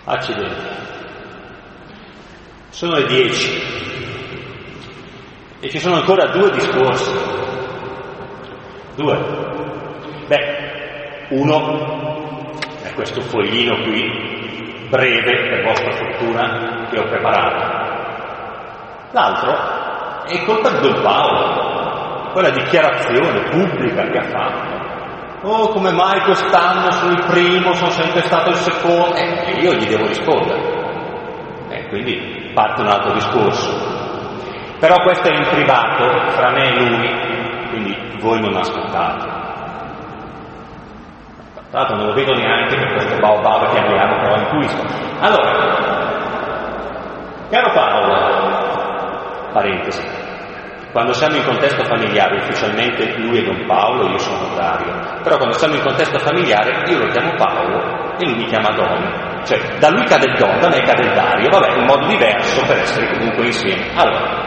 Accidenti. Sono le 10 e ci sono ancora 2 discorsi. 2. Uno è questo foglino qui, breve, per vostra fortuna, che ho preparato. L'altro è colpa di Don Paolo, quella dichiarazione pubblica che ha fatto. Oh, come mai quest'anno sono il primo, sono sempre stato il secondo? E io gli devo rispondere. Quindi parte un altro discorso. Però questo è in privato, fra me e lui, quindi voi non ascoltate. Tra l'altro non lo vedo neanche per questo baobab che abbiamo, però intuisco. Allora, caro Paolo, parentesi, quando siamo in contesto familiare, ufficialmente lui è Don Paolo, io sono Dario, però quando siamo in contesto familiare io lo chiamo Paolo e lui mi chiama Don, cioè da lui cade il Don, da me cade il Dario, vabbè, un modo diverso per essere comunque insieme. Allora,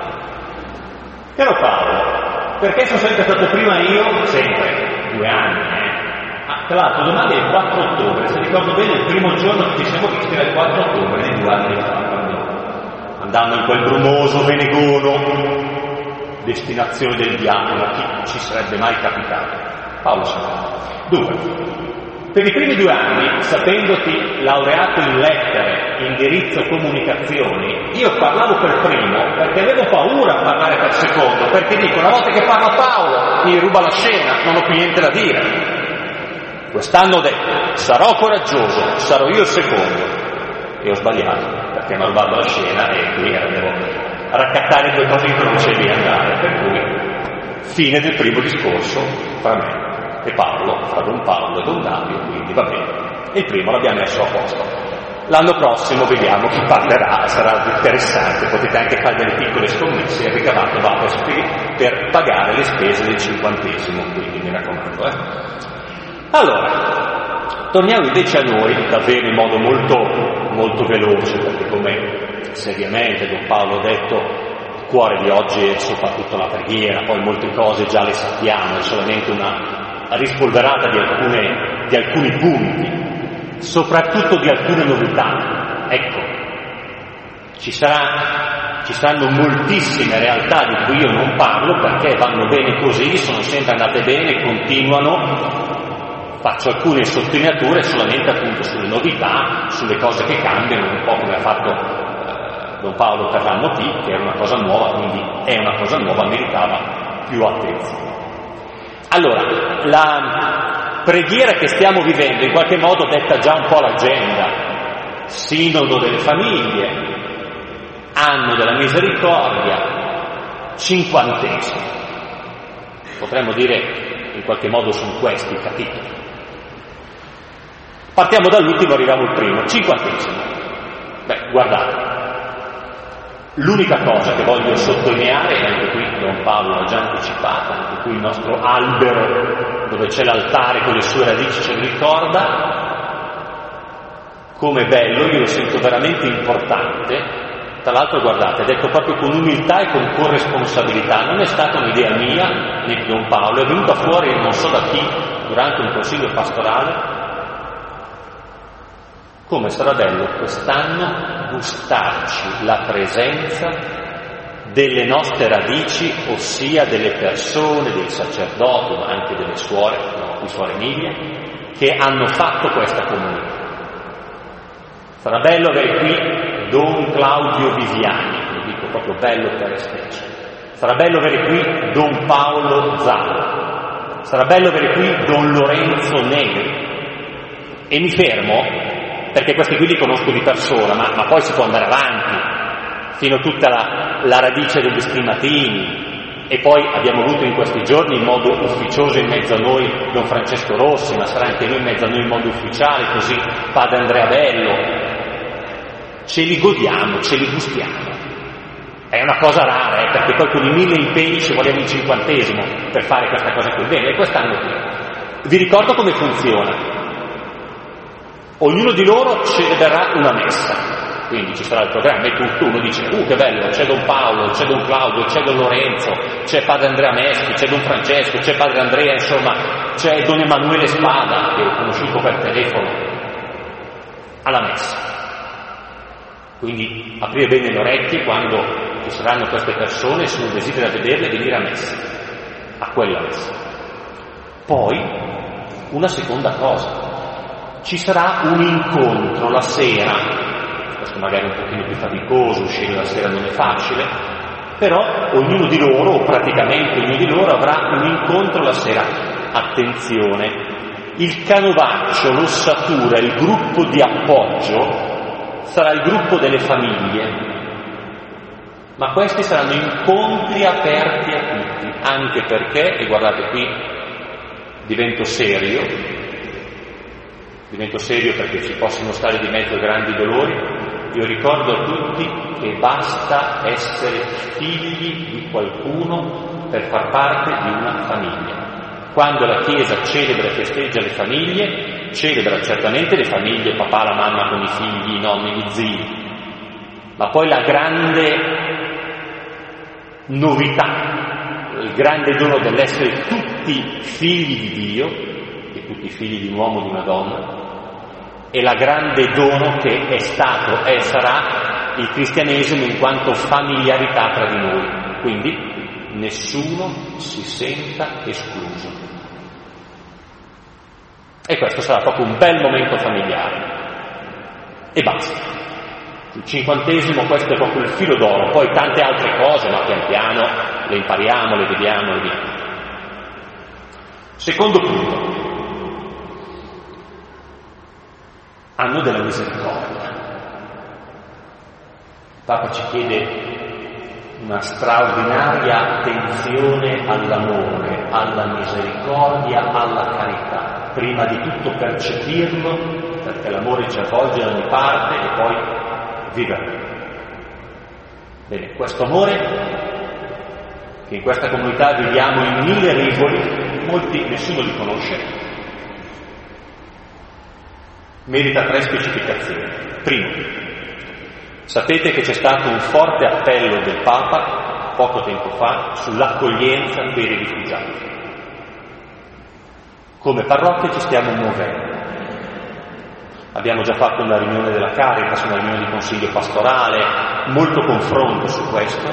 caro Paolo, perché sono sempre stato prima io? Sempre, 2 anni, Tra l'altro domani è il 4 ottobre, se ricordo bene il primo giorno che ci siamo visti era il 4 ottobre di 2 anni fa, quando andando in quel brumoso Venegono, destinazione del diavolo, a chi ci sarebbe mai capitato? Paolo sa. Dunque, per i primi 2 anni, sapendoti laureato in lettere, indirizzo comunicazioni, io parlavo per primo perché avevo paura a parlare per secondo, perché dico, una volta che parla Paolo mi ruba la scena, non ho più niente da dire. Quest'anno ho detto, sarò coraggioso, sarò io il secondo. E ho sbagliato, perché mi ha rubato la scena e qui devo raccattare 2 cose in croce e via andare. Per cui, fine del primo discorso fra me e Paolo, fra Don Paolo e Don Dario, quindi va bene. E il primo l'abbiamo messo a posto. L'anno prossimo vediamo chi parlerà, sarà interessante, potete anche fare delle piccole scommesse e il ricavato va per pagare le spese del 50°, quindi mi raccomando. Allora, torniamo invece a noi, davvero in modo molto, molto veloce, perché come seriamente Don Paolo ha detto, il cuore di oggi è soprattutto la preghiera, poi molte cose già le sappiamo, è solamente una rispolverata di alcuni punti, soprattutto di alcune novità. Ecco, ci saranno moltissime realtà di cui io non parlo perché vanno bene così, sono sempre andate bene, continuano. Faccio alcune sottolineature solamente appunto sulle novità, sulle cose che cambiano, un po' come ha fatto Don Paolo per l'anno T, che era una cosa nuova, quindi è una cosa nuova, meritava più attenzione. Allora, la preghiera che stiamo vivendo in qualche modo detta già un po' l'agenda. Sinodo delle famiglie, anno della misericordia, 50°. Potremmo dire in qualche modo sono questi i capitoli. Partiamo dall'ultimo, arriviamo al primo, 50°. Guardate, l'unica cosa che voglio sottolineare, e anche qui Don Paolo l'ha già anticipato, anche qui il nostro albero dove c'è l'altare con le sue radici ce lo ricorda, come bello, io lo sento veramente importante. Tra l'altro guardate, detto proprio con umiltà e con corresponsabilità, non è stata un'idea mia né di Don Paolo, è venuta fuori non so da chi durante un consiglio pastorale. Come sarà bello quest'anno gustarci la presenza delle nostre radici, ossia delle persone, dei sacerdoti, ma anche delle suore, qui suore Emilia, che hanno fatto questa comunità. Sarà bello avere qui Don Claudio Viviani, lo dico proprio bello per esteso. Sarà bello avere qui Don Paolo Zara. Sarà bello avere qui Don Lorenzo Negri. E mi fermo perché questi qui li conosco di persona, ma poi si può andare avanti fino a tutta la radice degli stimatini. E poi abbiamo avuto in questi giorni in modo ufficioso in mezzo a noi Don Francesco Rossi, ma sarà anche lui in mezzo a noi in modo ufficiale, così Padre Andrea Bello. Ce li godiamo, ce li gustiamo. È una cosa rara, perché poi con i 1000 impegni ci voleva il 50° per fare questa cosa qui. Bene, e quest'anno qui. Vi ricordo come funziona. Ognuno di loro celebrerà una messa, quindi ci sarà il programma e tutto, uno dice, che bello, c'è Don Paolo, c'è Don Claudio, c'è Don Lorenzo, c'è Padre Andrea Meschi, c'è Don Francesco, c'è Padre Andrea, insomma, c'è Don Emanuele Spada, che ho conosciuto per telefono, alla messa. Quindi aprire bene le orecchie quando ci saranno queste persone e se uno desidera vederle venire a messa, a quella messa. Poi, una seconda cosa, ci sarà un incontro la sera, questo magari è un pochino più faticoso, uscire la sera non è facile, però ognuno di loro, o praticamente ognuno di loro, avrà un incontro la sera. Attenzione, il canovaccio, l'ossatura, il gruppo di appoggio sarà il gruppo delle famiglie, ma questi saranno incontri aperti a tutti, anche perché, e guardate qui, divento serio perché ci possono stare di mezzo grandi dolori. Io ricordo a tutti che basta essere figli di qualcuno per far parte di una famiglia. Quando la Chiesa celebra e festeggia le famiglie, celebra certamente le famiglie, papà, la mamma con i figli, i nonni, gli zii, ma poi la grande novità, il grande dono dell'essere tutti figli di Dio, e tutti figli di un uomo e di una donna, e la grande dono che è stato e sarà il cristianesimo in quanto familiarità tra di noi. Quindi nessuno si senta escluso. E questo sarà proprio un bel momento familiare. E basta. Il 50°, questo è proprio il filo d'oro. Poi tante altre cose, ma pian piano le impariamo, le vediamo, le vediamo. Secondo punto. Anno della misericordia. Il Papa ci chiede una straordinaria attenzione all'amore, alla misericordia, alla carità. Prima di tutto percepirlo, perché l'amore ci avvolge da ogni parte, e poi viverlo. Bene, questo amore, che in questa comunità viviamo in 1000 rivoli, nessuno li conosce, merita 3 specificazioni. Primo, sapete che c'è stato un forte appello del Papa, poco tempo fa, sull'accoglienza per i rifugiati. Come parrocchia ci stiamo muovendo. Abbiamo già fatto una riunione della Caritas, una riunione di consiglio pastorale, molto confronto su questo.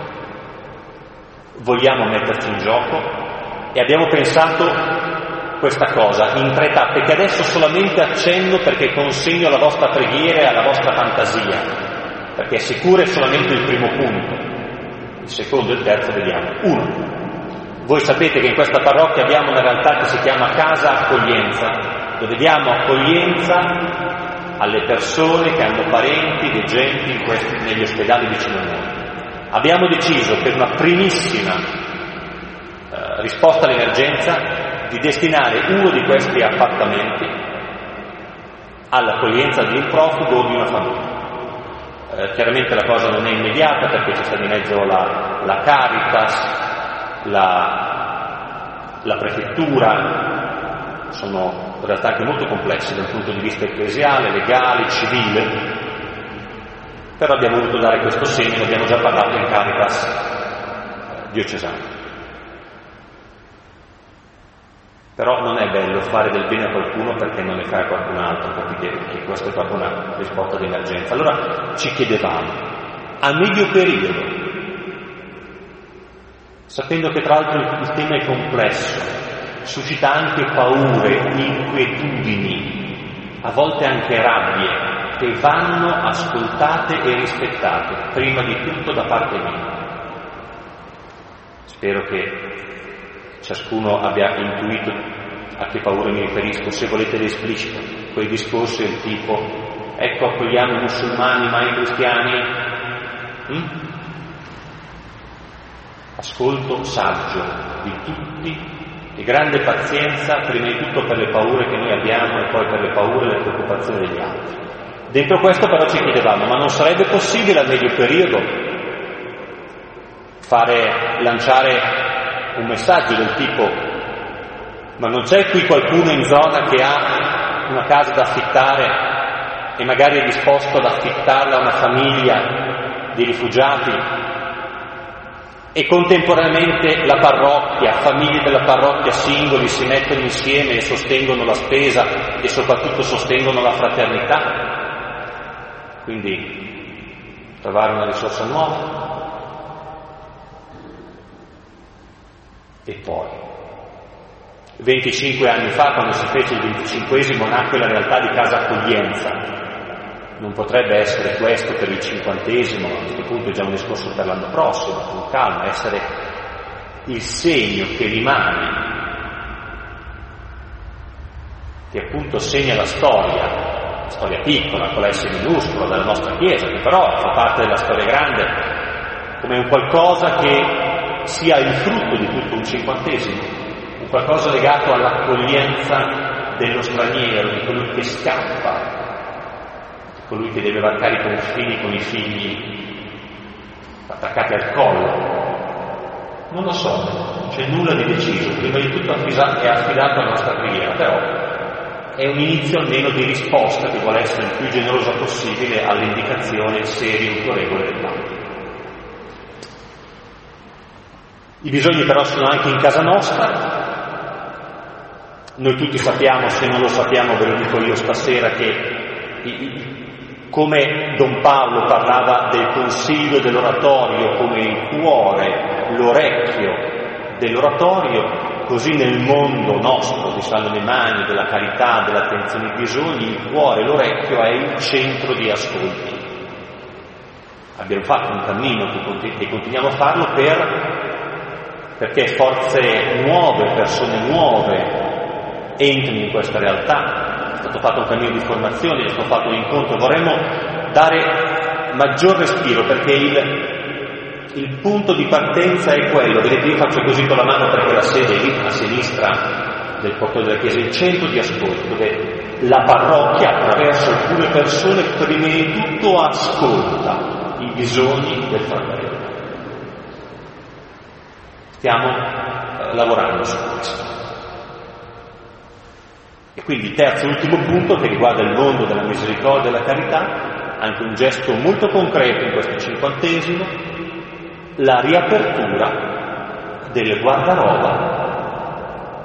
Vogliamo metterci in gioco e abbiamo pensato questa cosa in 3 tappe, che adesso solamente accenno perché consegno alla vostra preghiera e alla vostra fantasia, perché sicuro è solamente il primo punto. Il secondo e il terzo vediamo. 1. Voi sapete che in questa parrocchia abbiamo una realtà che si chiama Casa Accoglienza, dove diamo accoglienza alle persone che hanno parenti, degenti negli ospedali vicino a noi. Abbiamo deciso, per una primissima risposta all'emergenza, di destinare uno di questi appartamenti all'accoglienza di un profugo o di una famiglia. Chiaramente la cosa non è immediata perché ci sta di mezzo la Caritas, la prefettura, sono realtà anche molto complesse dal punto di vista ecclesiale, legale, civile, però abbiamo voluto dare questo segno, abbiamo già parlato in Caritas diocesana. Però non è bello fare del bene a qualcuno perché non ne fa a qualcun altro, capite? Che questa è proprio una risposta di emergenza. Allora ci chiedevamo, a medio periodo, sapendo che tra l'altro il tema è complesso, suscita anche paure, inquietudini, a volte anche rabbie, che vanno ascoltate e rispettate, prima di tutto da parte mia. Spero che ciascuno abbia intuito a che paure mi riferisco. Se volete l'esplicito, quei discorsi del tipo ecco accogliamo i musulmani ma i cristiani, ascolto saggio di tutti e grande pazienza, prima di tutto per le paure che noi abbiamo e poi per le paure e le preoccupazioni degli altri. Dentro questo però ci chiedevamo, ma non sarebbe possibile a medio periodo lanciare un messaggio del tipo: ma non c'è qui qualcuno in zona che ha una casa da affittare e magari è disposto ad affittarla a una famiglia di rifugiati, e contemporaneamente la parrocchia, famiglie della parrocchia singoli si mettono insieme e sostengono la spesa e soprattutto sostengono la fraternità? Quindi trovare una risorsa nuova. E poi, 25 anni fa, quando si fece il 25esimo, nacque la realtà di Casa Accoglienza. Non potrebbe essere questo per il 50esimo, a questo punto è già un discorso per l'anno prossimo, con calma, essere il segno che rimane, che appunto segna la storia piccola, con la S minuscola della nostra Chiesa, che però fa parte della storia grande, come un qualcosa che sia il frutto di tutto un 50esimo, un qualcosa legato all'accoglienza dello straniero, di colui che scappa, di colui che deve varcare i confini con i figli attaccati al collo. Non lo so, non c'è nulla di deciso, prima di tutto è affidato alla nostra preghiera, però è un inizio almeno di risposta che vuole essere il più generosa possibile alle indicazioni serie e autorevoli del Papa. I bisogni però sono anche in casa nostra. Noi tutti sappiamo, se non lo sappiamo ve lo dico io stasera, che come Don Paolo parlava del consiglio dell'oratorio come il cuore, l'orecchio dell'oratorio, così nel mondo nostro di San Lemagno, della carità, dell'attenzione ai bisogni, il cuore, l'orecchio è il centro di ascolti. Abbiamo fatto un cammino e continuiamo a farlo perché forze nuove, persone nuove entrino in questa realtà. È stato fatto un cammino di formazione, è stato fatto un incontro. Vorremmo dare maggior respiro perché il punto di partenza è quello. Vedete, io faccio così con la mano perché la sede è lì a sinistra del portone della chiesa, il centro di ascolto, dove la parrocchia attraverso alcune persone prima di tutto ascolta i bisogni del fratello. Stiamo lavorando su questo. E quindi terzo e ultimo punto che riguarda il mondo della misericordia e della carità, anche un gesto molto concreto in questo 50esimo, la riapertura delle guardaroba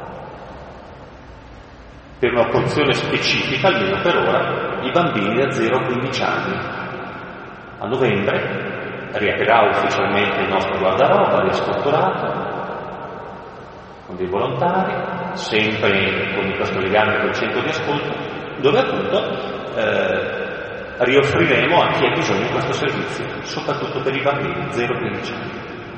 per una porzione specifica, almeno per ora, i bambini da 0 a 15 anni. A novembre riaprirà ufficialmente il nostro guardaroba risstrutturato con dei volontari, sempre con questo legame col centro di ascolto, dove appunto rioffriremo a chi ha bisogno di questo servizio, soprattutto per i bambini 0-15 anni.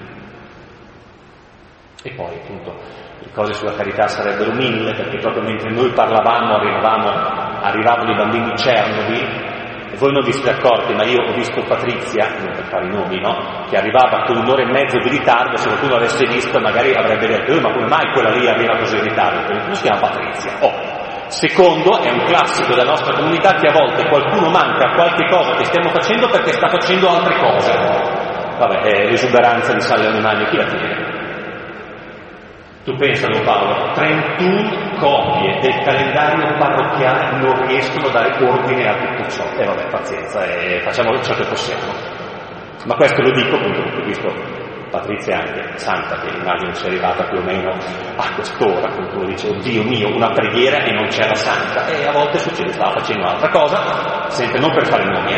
E poi appunto le cose sulla carità sarebbero 1000, perché proprio mentre noi parlavamo arrivavano i bambini Chernobyl. E voi non vi siete accorti, ma io ho visto Patrizia, non per fare i nomi, no? Che arrivava con 1 ora e mezzo di ritardo. Se qualcuno l'avesse visto magari avrebbe detto ma come mai quella lì arriva così in ritardo? Perché non si chiama Patrizia. Secondo, è un classico della nostra comunità che a volte qualcuno manca a qualche cosa che stiamo facendo perché sta facendo altre cose. Vabbè, è l'esuberanza di San Lemagno, chi la tiene? Tu pensa, Don Paolo, 31 copie del calendario parrocchiale non riescono a dare ordine a tutto ciò. E vabbè, pazienza, facciamo ciò che possiamo. Ma questo lo dico appunto perché ho visto Patrizia anche santa, che immagino sia arrivata più o meno a quest'ora, appunto dice, oddio mio, una preghiera e non c'era santa. E a volte succede, stava facendo un'altra cosa, sempre non per fare nomi.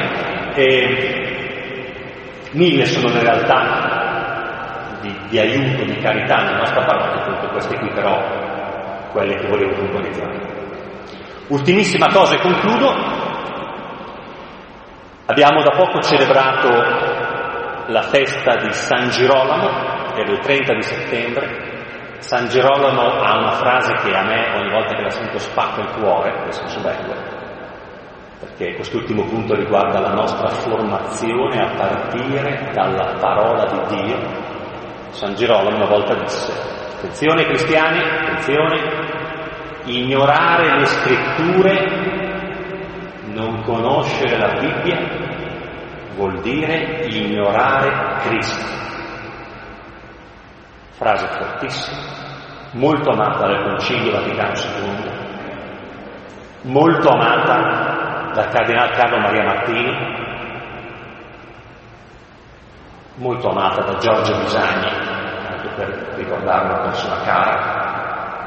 E 1000 sono le realtà di aiuto, di carità nella nostra parrocchia, appunto queste qui però quelle che volevo puntualizzare. Ultimissima cosa e concludo. Abbiamo da poco celebrato la festa di San Girolamo, era il 30 di settembre. San Girolamo ha una frase che a me ogni volta che la sento spacca il cuore, nel senso bello, perché quest'ultimo punto riguarda la nostra formazione a partire dalla parola di Dio. San Girolamo una volta disse: attenzione cristiani, attenzione, ignorare le scritture, non conoscere la Bibbia, vuol dire ignorare Cristo. Frase fortissima, molto amata dal Concilio Vaticano II, molto amata dal Cardinale Carlo Maria Martini, molto amata da Giorgio Bisagni, anche per ricordare una persona cara.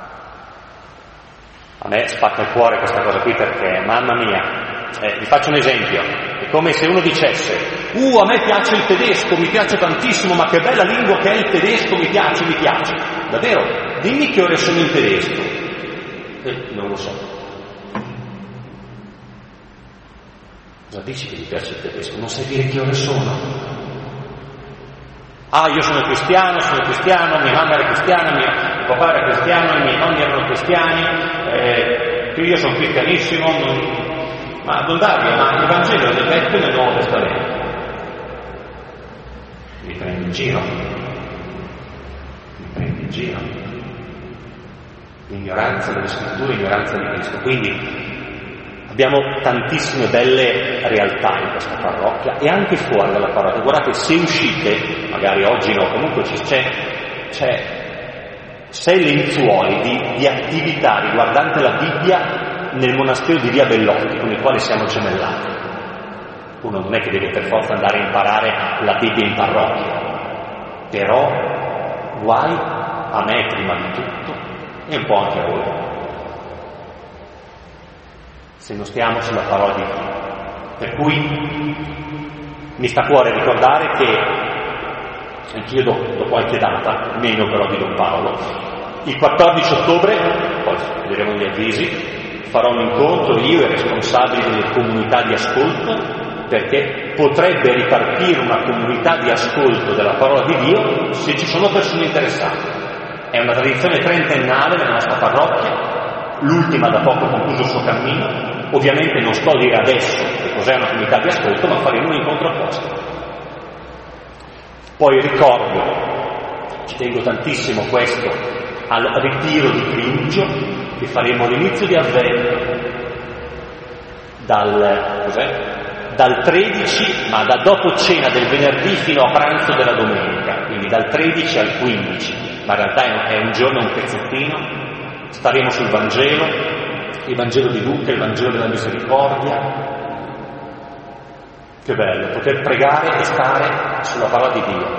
A me spacca il cuore questa cosa qui perché, mamma mia, vi faccio un esempio, è come se uno dicesse a me piace il tedesco, mi piace tantissimo, ma che bella lingua che è il tedesco, mi piace. Davvero? Dimmi che ore sono in tedesco. Non lo so. Cosa dici che ti piace il tedesco? Non sai dire che ore sono? Io sono cristiano, mia mamma era cristiana, mio papà era cristiano, i miei nonni erano cristiani, io sono cristianissimo, ma non Dario, ma il Vangelo è nel Vecchio e nel Nuovo Testamento. Mi prendi in giro. Ignoranza delle scritture, ignoranza di Cristo. Quindi abbiamo tantissime belle realtà in questa parrocchia e anche fuori dalla parrocchia. Guardate, se uscite, magari oggi no, comunque c'è 6 lenzuoli di attività riguardante la Bibbia nel monastero di Via Bellotti, con il quale siamo gemellati. Uno non è che deve per forza andare a imparare la Bibbia in parrocchia, però guai a me prima di tutto e un po' anche a voi, se non stiamo sulla parola di Dio. Per cui mi sta a cuore ricordare che anch'io do qualche data, meno però di Don Paolo. Il 14 ottobre, poi vedremo gli avvisi, farò un incontro io e i responsabili delle comunità di ascolto, perché potrebbe ripartire una comunità di ascolto della parola di Dio se ci sono persone interessate. È una tradizione trentennale nella nostra parrocchia, l'ultima da poco concluso il suo cammino. Ovviamente non sto a dire adesso che cos'è una comunità di ascolto, ma faremo un incontro apposta. Poi ricordo, ci tengo tantissimo questo, al ritiro di Friugio che faremo all'inizio di Avvento, dal 13, ma da dopo cena del venerdì fino a pranzo della domenica, quindi dal 13 al 15, ma in realtà è un giorno, un pezzettino. Staremo sul Vangelo, il Vangelo di Luca, il Vangelo della Misericordia. Che bello poter pregare e stare sulla parola di Dio.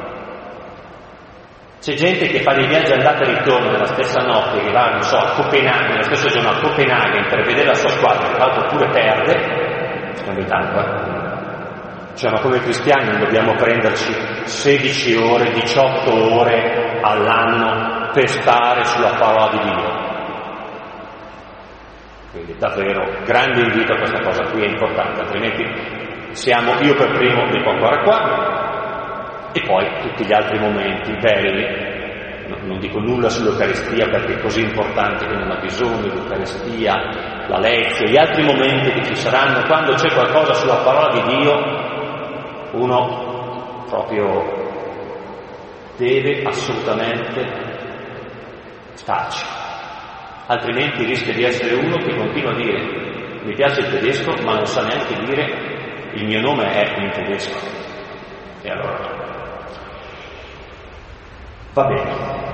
C'è gente che fa dei viaggi andata e ritorno nella stessa notte, che va, non so, a Copenaghen, nello stesso giorno a Copenaghen per vedere la sua squadra, che l'altro pure perde, ogni tanto, Cioè, ma come cristiani non dobbiamo prenderci 16 ore, 18 ore all'anno per stare sulla parola di Dio. Quindi davvero grande invito a questa cosa qui, è importante, altrimenti io per primo dico ancora qua, e poi tutti gli altri momenti belli. Non dico nulla sull'Eucaristia perché è così importante che non ha bisogno, l'Eucaristia, la lezione, gli altri momenti che ci saranno, quando c'è qualcosa sulla parola di Dio, uno proprio deve assolutamente starci, altrimenti rischia di essere uno che continua a dire mi piace il tedesco ma non sa neanche dire il mio nome è in tedesco. E allora va bene,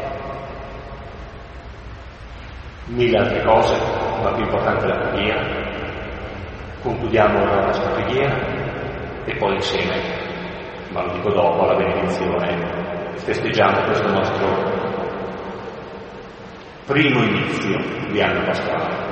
mille altre cose, ma più importante è la preghiera. Concludiamo la nostra preghiera e poi insieme, ma lo dico dopo, alla benedizione, festeggiamo questo nostro primo inizio di anno pasquale.